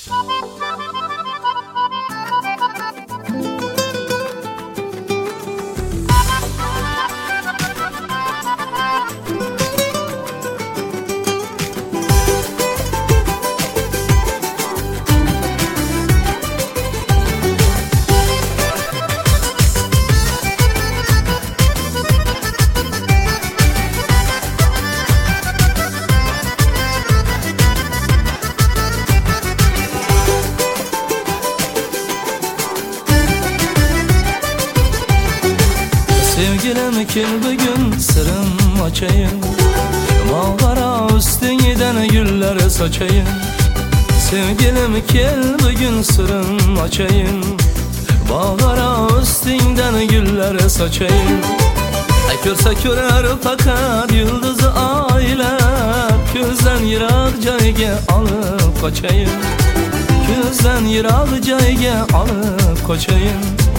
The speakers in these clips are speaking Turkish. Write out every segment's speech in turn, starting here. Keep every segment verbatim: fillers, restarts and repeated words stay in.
Sevgilim gel bugün sırrım açayım, mağara üstünden güller saçayım. Sevgilim gel bugün sırrım açayım, mağara üstünden güller saçayım. Ay görse görer fakat yıldızı aylap, gözden yırak cayge alıp kaçayım, gözden yırak cayge alıp kaçayım.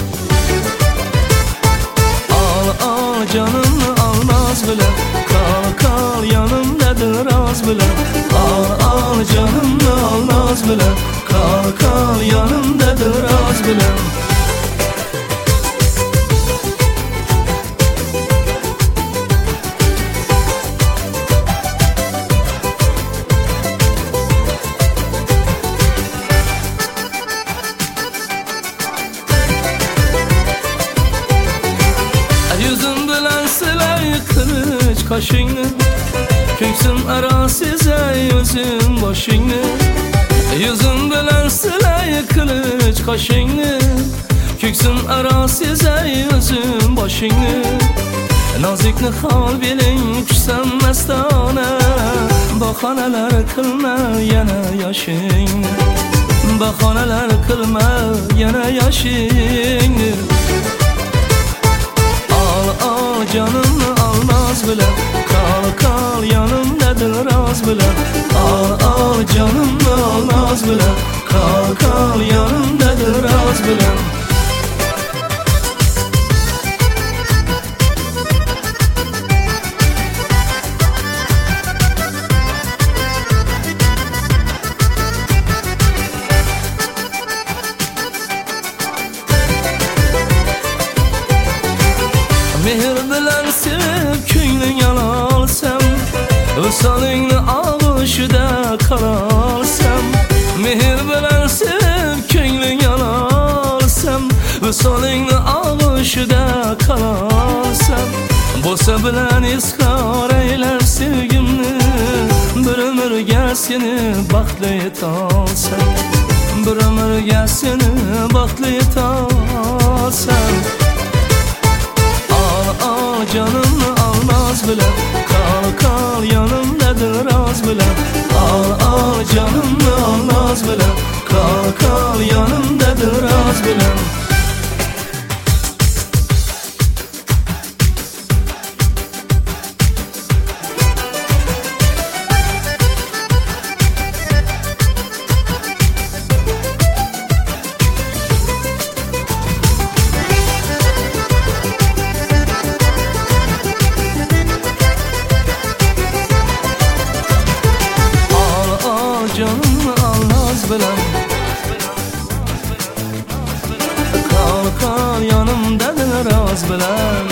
Al canımı almaz bile, kal kal yanımdadır az bile. Al al canımı almaz bile, kal kal yanımdadır az bile. Yüzüm bilen siley kılıç kaşını, köksüm ara size yüzüm başını. Yüzüm bilen siley kılıç kaşını, köksüm ara size yüzüm başını. Nazikli hal bilin küsem mestane, bahaneler kılma yana yaşını, bahaneler kılma yana yaşını. Al canımı almaz bile, kal kal yanımdadır az bile. Al al canımı almaz bile, kal kal yanımdadır az bile. Mehir bilen sevip köynün yanalsam, Vüsalingni ağışıda kalalsam. Mehir bilen sevip köynün yanalsam, Vüsalingni ağışıda kalalsam. Bolsa bilen iskar eylem sevgimni, bir ömürge seni baxtlı etalsam, bir ömürge seni baxtlı etalsam. Al canımı almaz bile, kal kal yanımdadır az bile. Al al canımı almaz bile, kal kal yanımdadır az bile. Canımı almaz bile, kal kal yanımdadır az bile.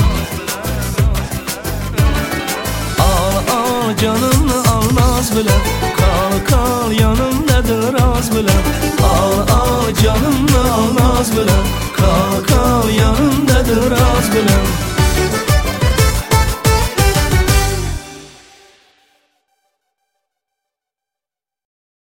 Al al canımı almaz bile, kal kal yanımdadır az bile.